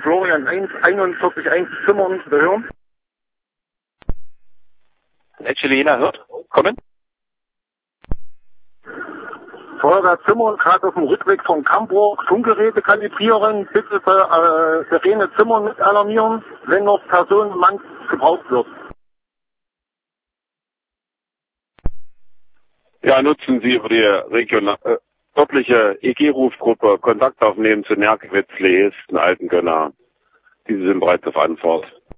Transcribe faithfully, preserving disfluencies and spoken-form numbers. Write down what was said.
Florian eins, einundvierzig eins Zimmern zu hören. Edgelina hört. Kommen. Feuerwehr Zimmern, gerade auf dem Rückweg von Camburg, Funkgeräte kalibrieren, bitte äh, Sirene Zimmern mit alarmieren, wenn noch Personenmann gebraucht wird. Ja, nutzen Sie über die regionale, äh, örtliche E G-Rufgruppe Kontakt aufnehmen zu Nerkewitz, Leesten, Altengönner. Diese sind bereits auf Antwort.